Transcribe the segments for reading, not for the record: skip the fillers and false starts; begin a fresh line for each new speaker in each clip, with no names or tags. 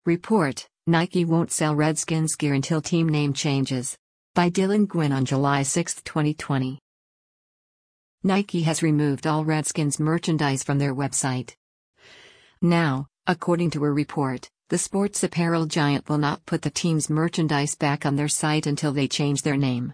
Report: Nike won't sell Redskins gear until team name changes. By Dylan Gwynn on July 6, 2020. Nike has removed all Redskins merchandise from their website. Now, according to a report, the sports apparel giant will not put the team's merchandise back on their site until they change their name.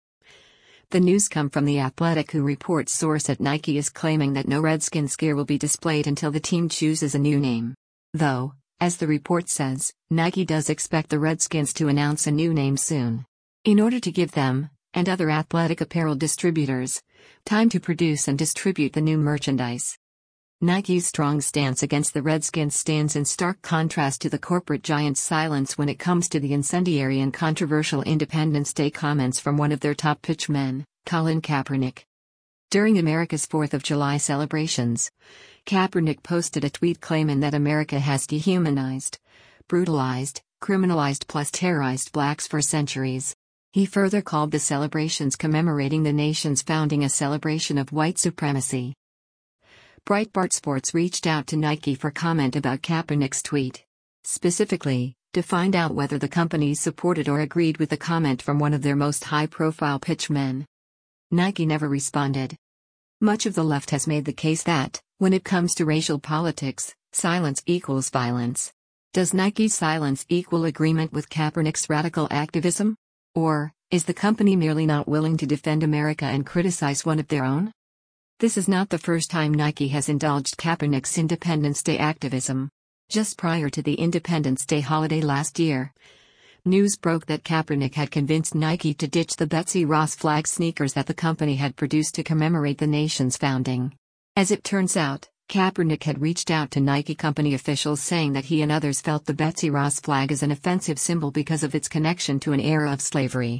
The news come from The Athletic, who reports source at Nike is claiming that no Redskins gear will be displayed until the team chooses a new name. Though, as the report says, Nike does expect the Redskins to announce a new name soon, in order to give them, and other athletic apparel distributors, time to produce and distribute the new merchandise. Nike's strong stance against the Redskins stands in stark contrast to the corporate giant's silence when it comes to the incendiary and controversial Independence Day comments from one of their top pitchmen, Colin Kaepernick. During America's 4th of July celebrations, Kaepernick posted a tweet claiming that America has dehumanized, brutalized, criminalized plus terrorized blacks for centuries. He further called the celebrations commemorating the nation's founding a celebration of white supremacy. Breitbart Sports reached out to Nike for comment about Kaepernick's tweet. Specifically, to find out whether the company supported or agreed with the comment from one of their most high-profile pitchmen. Nike never responded. Much of the left has made the case that, when it comes to racial politics, silence equals violence. Does Nike's silence equal agreement with Kaepernick's radical activism? Or, is the company merely not willing to defend America and criticize one of their own? This is not the first time Nike has indulged Kaepernick's Independence Day activism. Just prior to the Independence Day holiday last year, news broke that Kaepernick had convinced Nike to ditch the Betsy Ross flag sneakers that the company had produced to commemorate the nation's founding. As it turns out, Kaepernick had reached out to Nike company officials saying that he and others felt the Betsy Ross flag is an offensive symbol because of its connection to an era of slavery.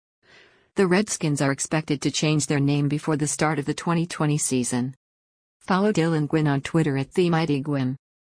The Redskins are expected to change their name before the start of the 2020 season. Follow Dylan Gwynn on Twitter @TheMightyGwynn.